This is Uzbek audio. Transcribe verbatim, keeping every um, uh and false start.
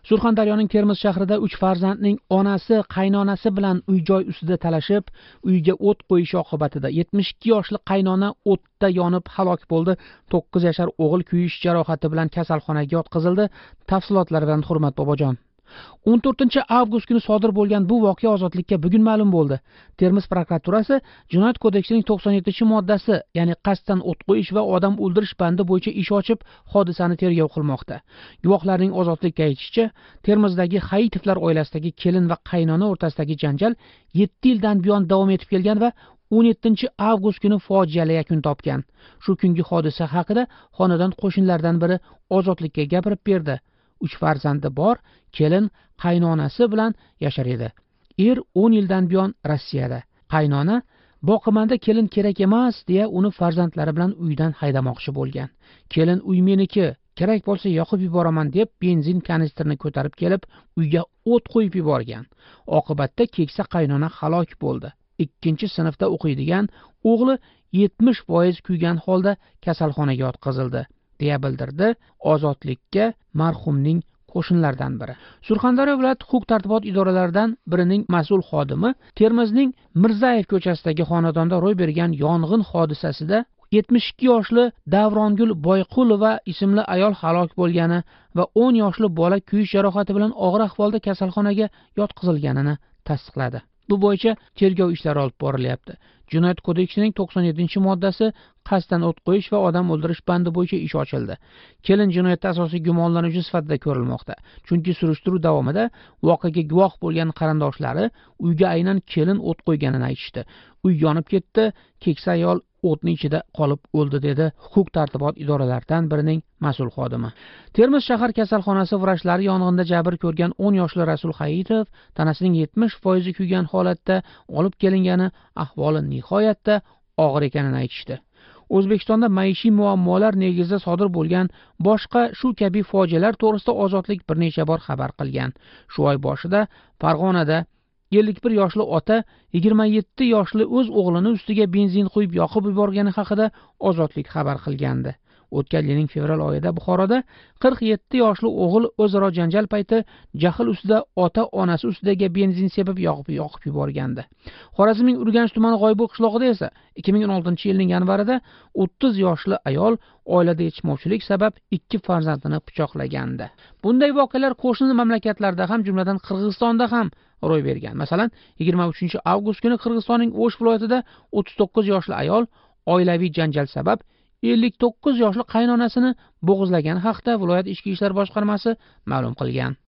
Surxondaryoning Termiz shahrida uch farzandning onasi qaynonasi bilan uy-joy ustida talashib, uyga o't qo'yishi oqibatida yetmish ikki yoshli qaynona o'tda yonib halok bo'ldi. to'qqiz yashar o'g'il kuyish jarohati bilan kasalxonaga yotqizildi. Tafsilotlar bilan Hurmat Bobojon. o'n to'rtinchi avgust kuni sodir bo'lgan bu voqea ozodlikka bugun ma'lum bo'ldi. Termiz prokuraturasi Jinoyat kodeksining to'qson yettinchi moddasi, ya'ni qasddan o't qo'yish va odam o'ldirish bandi bo'yicha ish ochib, hodisani tergov qilmoqda. Guvohlarning ozodlikka aytishicha, Termizdagi Hayitovlar oilasidagi kelin va qaynona o'rtasidagi janjal yetti yildan buyon davom etib kelgan va o'n yettinchi avgust kuni fojiali yakun topgan. Shu kungi hodisa haqida xonadon qo'shnilaridan biri ozodlikka gapirib berdi. uch farzandi bor, kelin qaynonasi bilan yashar edi. Er o'n yildan buyon Rossiyada. Qaynona boqimanda kelin kerak emas deya uni farzandlari bilan uydan haydamoqchi bo'lgan. Kelin uy meniki, kerak bo'lsa yoqib yuboraman deb benzin kanistrini ko'tarib kelib, uyga o't qo'yib yuborgan. Oqibatda keksa qaynona halok bo'ldi. ikkinchi sinfda o'qiydigan o'g'li yetmish foiz kuygan holda kasalxonaga yotqizildi, deya bildirdi ozodlikka marhumning qo'shnilaridan biri. Surxondaryo viloyat huquq-tartibot idoralaridan birining mas'ul xodimi Termizning Mirzayev ko'chasidagi xonadonda ro'y bergan yong'in hodisasida yetmish ikki yoshli Davrongul Boyqulova ismli ayol halok bo'lgani va o'n yoshli bola kuyish jarohati bilan og'ir ahvolda kasalxonaga yotqizilganini tasdiqladi. Bu bo'yicha tergov ishlari olib borilyapti. Jinoyat kodeksining to'qson yettinchi moddasi qasddan o't qo'yish va odam o'ldirish bandi bo'yicha ish ochildi. Kelin jinoyatda asosiy gumonlanuvchi sifatida ko'rilmoqda. Chunki surishtiruv davomida voqeaga guvoh bo'lgan qarindoshlari uyga aynan kelin o't qo'yganini aytishdi. Uy yonib ketdi, keksa ayol o'tning ichida qolib o'ldi, dedi huquq-tartibot idoralaridan birining mas'ul xodimi. Termiz shahar kasalxonasi vrachlari yong'inda jabr ko'rgan o'n yoshli Rasul Hayitov tanasining yetmish foizi kuygan holatda olib kelingani, ahvoli nihoyatda og'ir ekanini aytishdi. O'zbekistonda maishiy muammolar negizida sodir bo'lgan boshqa shu kabi fojialar to'g'risida Ozodlik bir necha bor xabar qilgan. Shu oy boshida Farg'onada ellik bir yoshli ota yigirma yetti yoshli o'z o'g'lini ustiga benzin quyib yoqib yuborgani haqida Ozodlik xabar qilgandi. O'tgan yilning fevral oyida Buxoroda qirq yetti yoshli o'g'il o'zaro janjal payti jahl ustida ota onasi ustiga benzin sepib yoqib yoqib yuborgandi. Xorazmning Urganch tumani G'oybo qishlog'ida esa ikki ming o'n oltinchi yilning yanvarida o'ttiz yoshli ayol oilada yetishmovchilik sabab ikki farzandini pichoqlagandi. Bunday voqealar qo'shni mamlakatlarda ham, jumladan Qirg'izistonda ham ro'y bergan. Masalan, yigirma uchinchi avgust kuni Qirg'izistonning O'sh viloyatida o'ttiz to'qqiz yoshli ayol oilaviy janjal sabab ellik to'qqiz yoshli qaynonasini bo'g'izlagani haqida viloyat ichki ishlar boshqarmasi ma'lum qilgan.